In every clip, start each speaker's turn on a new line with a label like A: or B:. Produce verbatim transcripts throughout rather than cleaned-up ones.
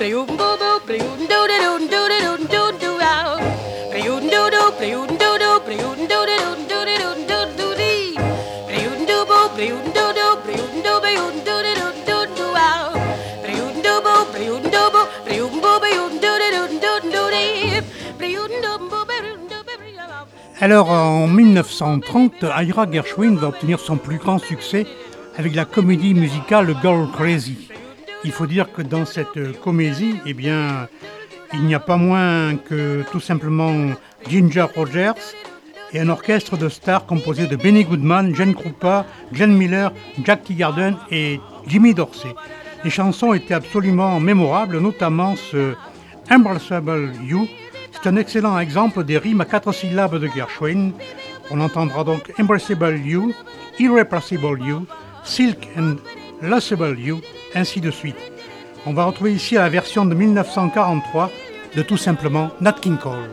A: Alors, en dix-neuf cent trente, Ira Gershwin va obtenir son plus grand succès avec la comédie musicale Girl Crazy. Il faut dire que dans cette comédie, eh bien, il n'y a pas moins que tout simplement Ginger Rogers et un orchestre de stars composé de Benny Goodman, Gene Krupa, Glenn Miller, Jack Teagarden et Jimmy Dorsey. Les chansons étaient absolument mémorables, notamment ce Embraceable You. C'est un excellent exemple des rimes à quatre syllabes de Gershwin. On entendra donc Embraceable You, Irreplaceable You, Silk and Lossable You, ainsi de suite. On va retrouver ici la version de dix-neuf cent quarante-trois de tout simplement Nat King Cole.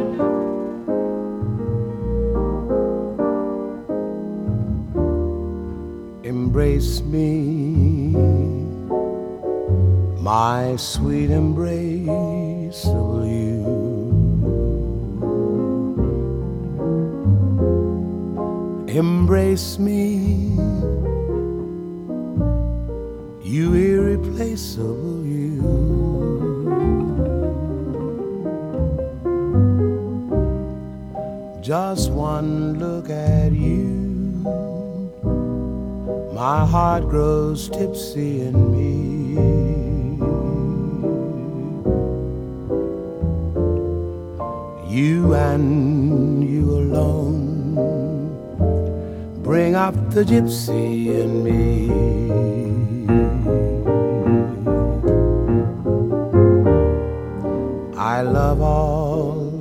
B: Embrace me, my sweet embraceable you. Embrace me, you irreplaceable you. Just one look at you, my heart grows tipsy in me. You and you alone bring up the gypsy in me. I love all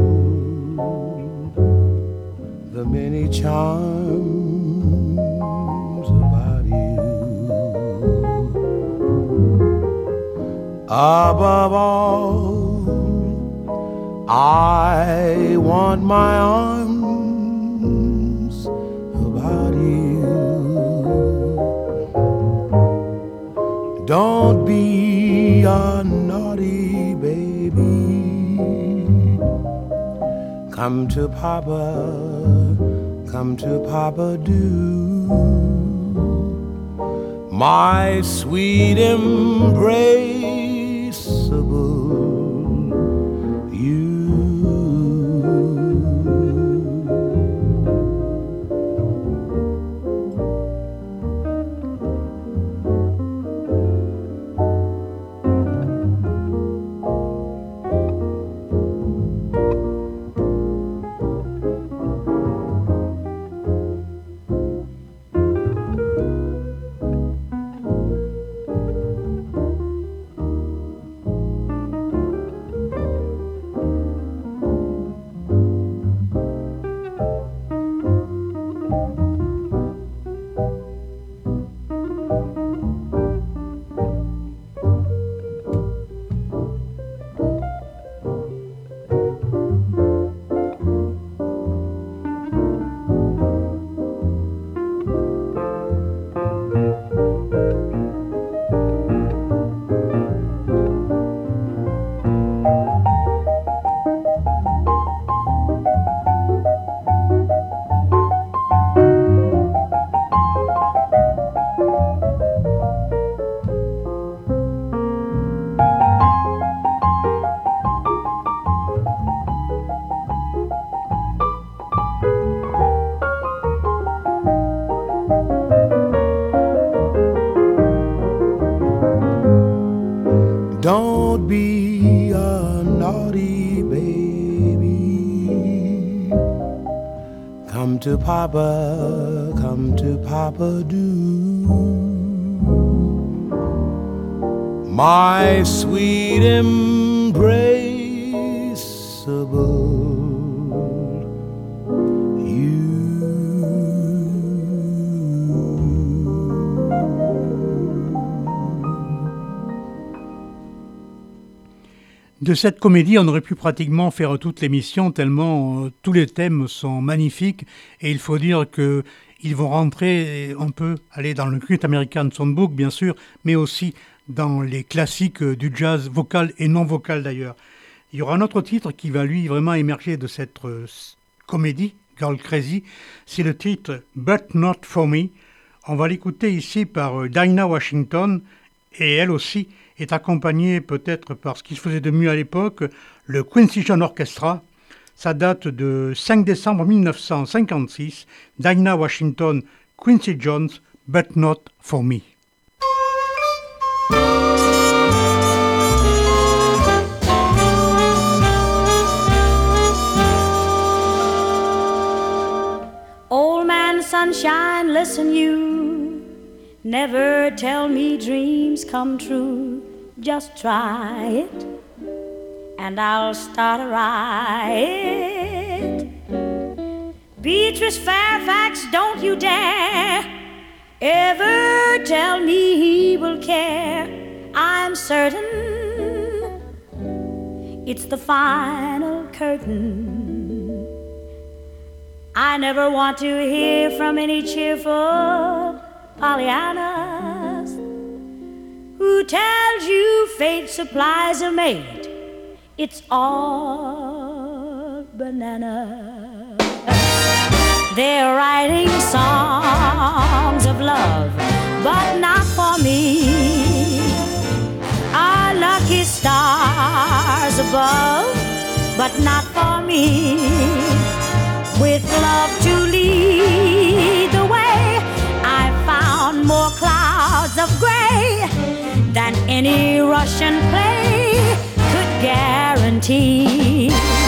B: the many charms about you. Above all, I want my arms about you. Don't be a naughty baby. Come to Papa, come to Papa do. My sweet embraceable you. Don't be a naughty baby. Come to Papa, come to Papa do. My sweet embraceable
A: De cette comédie, on aurait pu pratiquement faire toute l'émission tellement euh, tous les thèmes sont magnifiques et il faut dire qu'ils vont rentrer, on peut aller dans le Great American Songbook bien sûr, mais aussi dans les classiques du jazz vocal et non vocal d'ailleurs. Il y aura un autre titre qui va lui vraiment émerger de cette euh, comédie, Girl Crazy, c'est le titre But Not For Me. On va l'écouter ici par euh, Dinah Washington et elle aussi est accompagnée peut-être par ce qui se faisait de mieux à l'époque, le Quincy Jones Orchestra. Ça date de cinq décembre mille neuf cent cinquante-six, Dinah Washington, Quincy Jones, But Not For Me.
C: Old man sunshine, listen you, never tell me dreams come true, just try it and I'll start a riot. Beatrice Fairfax, don't you dare ever tell me he will care. I'm certain it's the final curtain. I never want to hear from any cheerful Pollyannas who tells you fate supplies a mate. It's all banana. They're writing songs of love, but not for me. Our lucky stars above, but not for me. With love to lead the way, I found more clouds of gray than any Russian play could guarantee.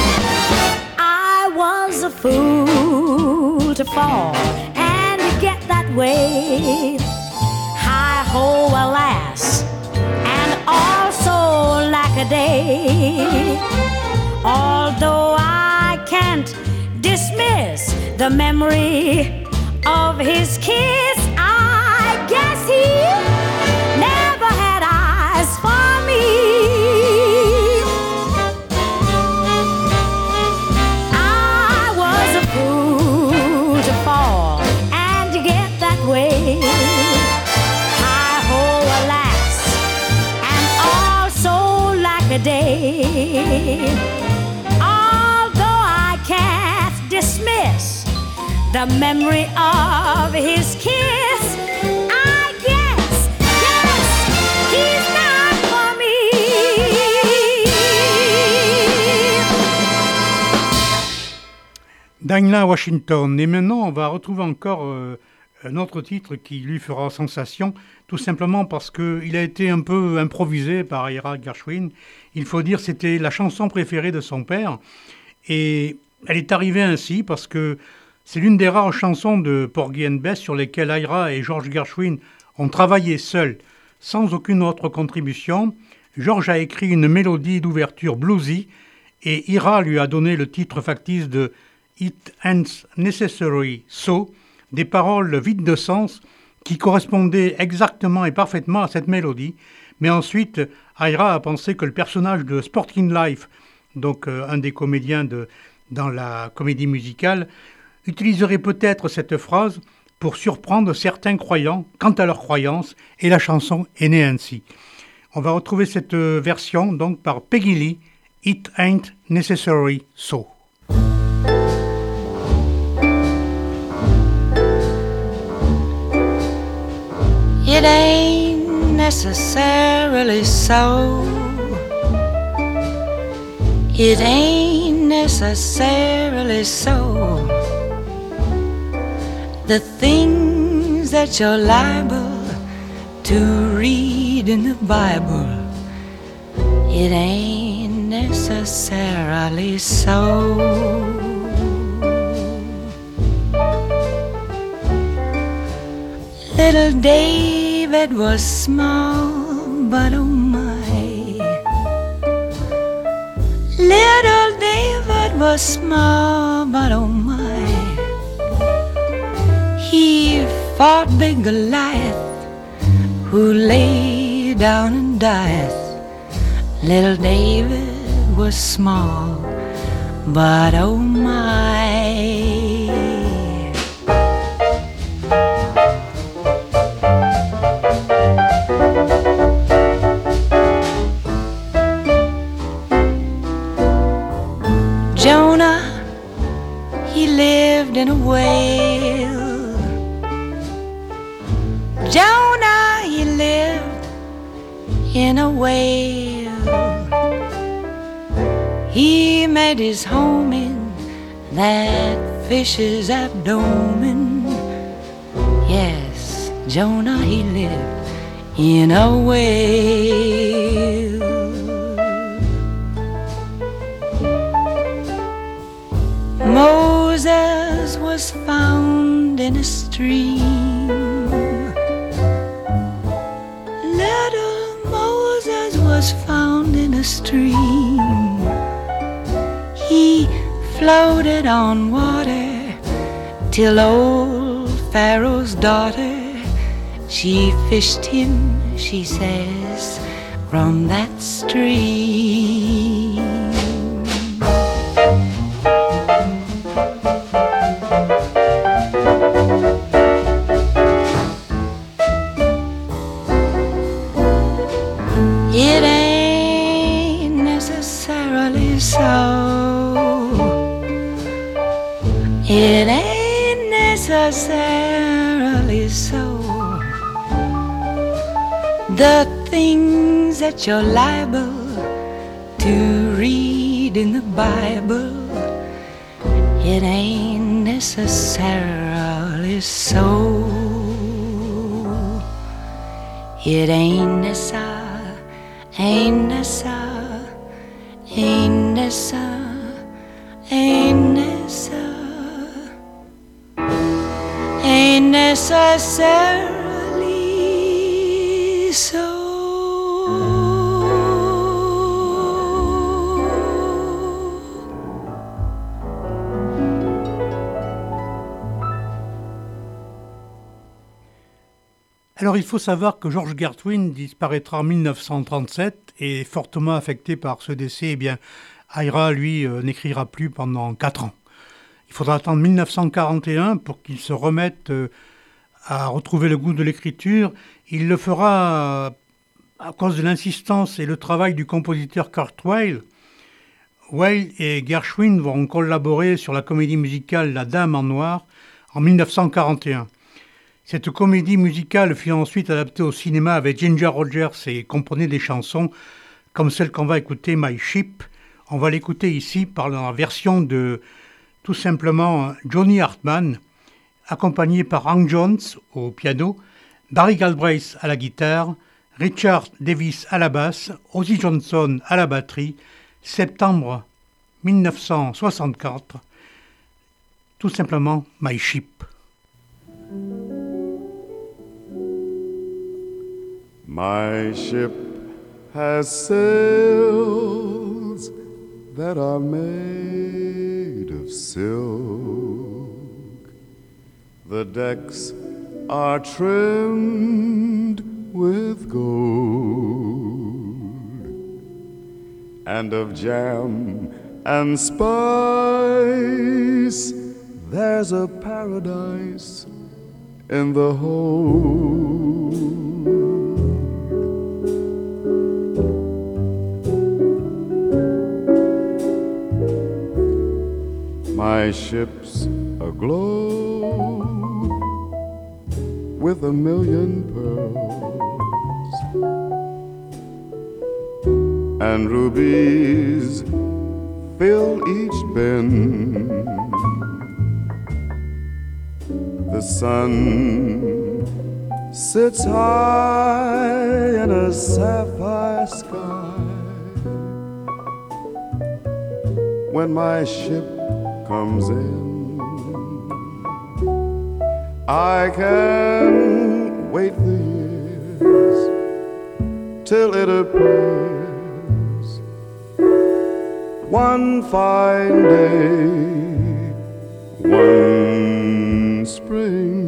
C: I was a fool to fall and get that way. Hi-ho, alas, and also lack-a-day. Although I can't dismiss the memory of his kiss, I guess he never had eyes for me. I was a fool to fall and to get that way. Hi-ho, alas, and also lack-a-day. Although I can't dismiss the memory of his kiss, I guess, yes, he's not for me.
A: Dinah Washington. Et maintenant, on va retrouver encore euh, un autre titre qui lui fera sensation, tout simplement parce qu'il a été un peu improvisé par Ira Gershwin. Il faut dire que c'était la chanson préférée de son père. Et elle est arrivée ainsi parce que c'est l'une des rares chansons de Porgy and Bess sur lesquelles Ira et George Gershwin ont travaillé seuls, sans aucune autre contribution. George a écrit une mélodie d'ouverture bluesy et Ira lui a donné le titre factice de « It Ain't Necessary So », des paroles vides de sens qui correspondaient exactement et parfaitement à cette mélodie. Mais ensuite, Ira a pensé que le personnage de Sporting Life, donc euh, un des comédiens de, dans la comédie musicale, utiliserait peut-être cette phrase pour surprendre certains croyants quant à leurs croyances, et la chanson est née ainsi. On va retrouver cette version donc par Peggy Lee, It Ain't Necessary So.
D: It ain't necessarily so. It ain't necessarily so. The things that you're liable to read in the Bible, it ain't necessarily so. Little David was small, but oh my. Little David was small, but oh my. He fought big Goliath, who lay down and died. Little David was small, but oh my. lived in a whale. Jonah, he lived in a whale. He made his home in that fish's abdomen. Yes, Jonah, he lived in a whale. Moses was found in a stream. Little Moses was found in a stream. He floated on water till old Pharaoh's daughter, she fished him, she says, from that stream. It ain't necessarily so. It ain't necessarily so. The things that you're liable to read in the Bible, it ain't necessarily so. It ain't necessarily. Ain't nessa, ain't nessa, ain't nessa, ain't necessarily so.
A: Alors il faut savoir que George Gershwin disparaîtra en mille neuf cent trente-sept et fortement affecté par ce décès, eh bien Ira, lui, euh, n'écrira plus pendant quatre ans. Il faudra attendre mille neuf cent quarante et un pour qu'il se remette euh, à retrouver le goût de l'écriture. Il le fera euh, à cause de l'insistance et le travail du compositeur Kurt Weill. Weill et Gershwin vont collaborer sur la comédie musicale La Dame en Noir en mille neuf cent quarante et un. Cette comédie musicale fut ensuite adaptée au cinéma avec Ginger Rogers et comprenait des chansons comme celle qu'on va écouter, My Ship. On va l'écouter ici par la version de tout simplement Johnny Hartman, accompagné par Hank Jones au piano, Barry Galbraith à la guitare, Richard Davis à la basse, Ozzy Johnson à la batterie, septembre mille neuf cent soixante-quatre, tout simplement My Ship.
E: My ship has sails that are made of silk. The decks are trimmed with gold, and of jam and spice there's a paradise in the hold. My ship's aglow with a million pearls, and rubies fill each bin. The sun sits high in a sapphire sky when my ship comes in. I can wait the years till it appears one fine day, one spring.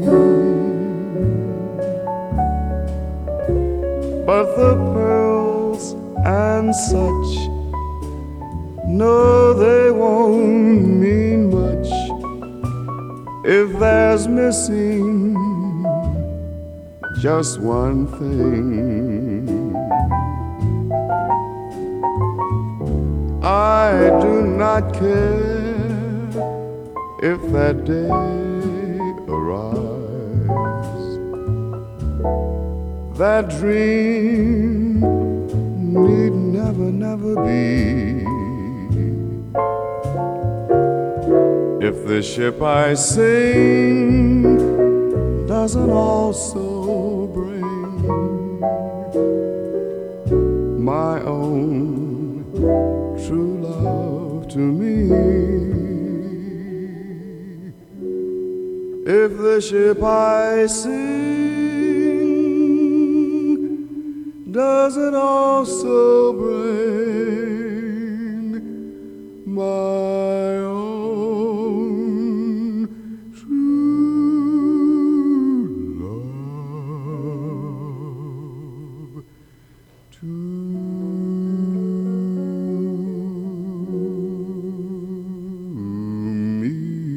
E: But the pearls and such, no, they won't mean much if there's missing just one thing. I do not care if that day arrives. That dream need never, never be. If the ship I sing doesn't also bring my own true love to me. If the ship I sing doesn't also bring my own true love to me.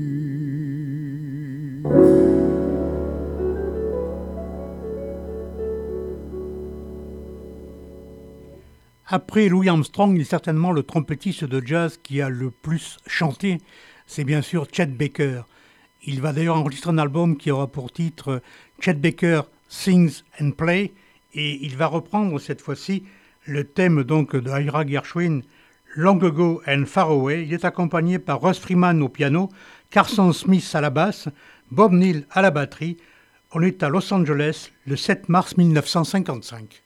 A: Après Louis Armstrong, il est certainement le trompettiste de jazz qui a le plus chanté. C'est bien sûr Chet Baker. Il va d'ailleurs enregistrer un album qui aura pour titre Chet Baker Sings and Play, et il va reprendre cette fois-ci le thème donc de Ira Gershwin, Long Ago and Far Away. Il est accompagné par Russ Freeman au piano, Carson Smith à la basse, Bob Neal à la batterie. On est à Los Angeles le sept mars mille neuf cent cinquante-cinq.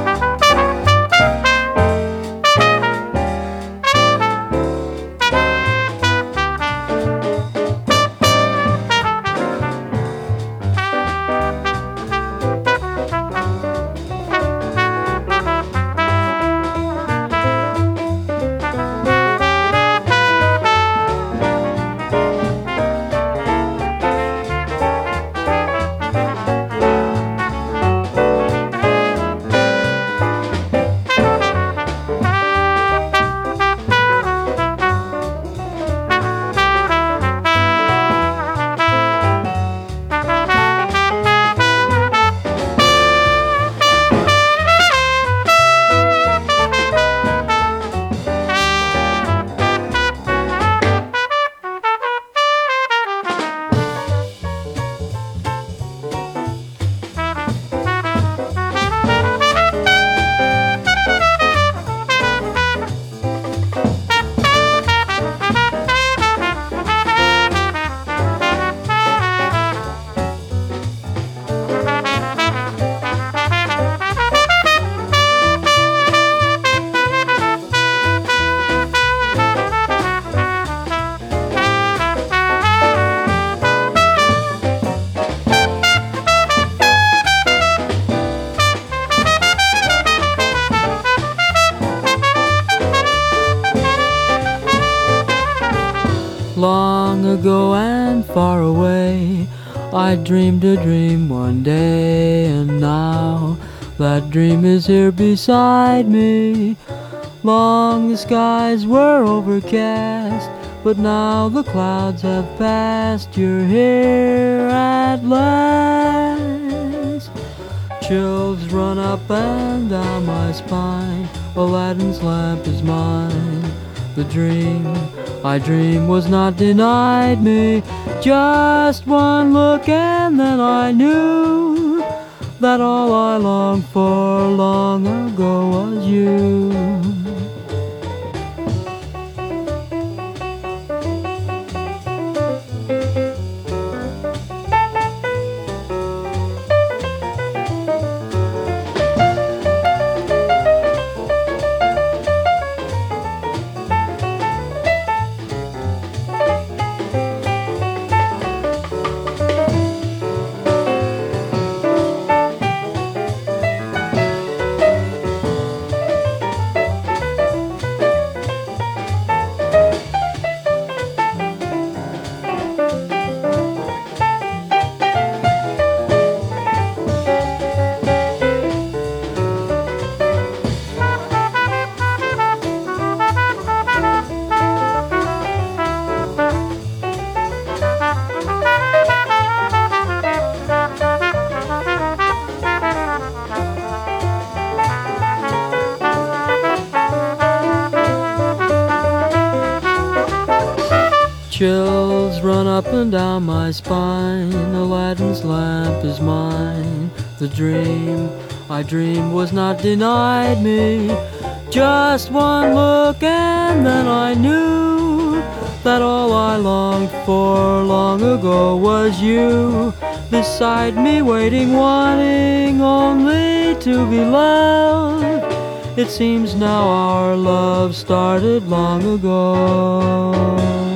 F: Long ago and far away, I dreamed a dream one day, and now that dream is here beside me. Long the skies were overcast, but now the clouds have passed. You're here at last. Chills run up and down my spine. Aladdin's lamp is mine. The dream I dreamed was not denied me. Just one look and then I knew that all I longed for long ago was you. Chills run up and down my spine. Aladdin's lamp is mine. The dream I dreamed was not denied me. Just one look and then I knew that all I longed for long ago was you. Beside me waiting, wanting only to be loved. It seems now our love started long ago.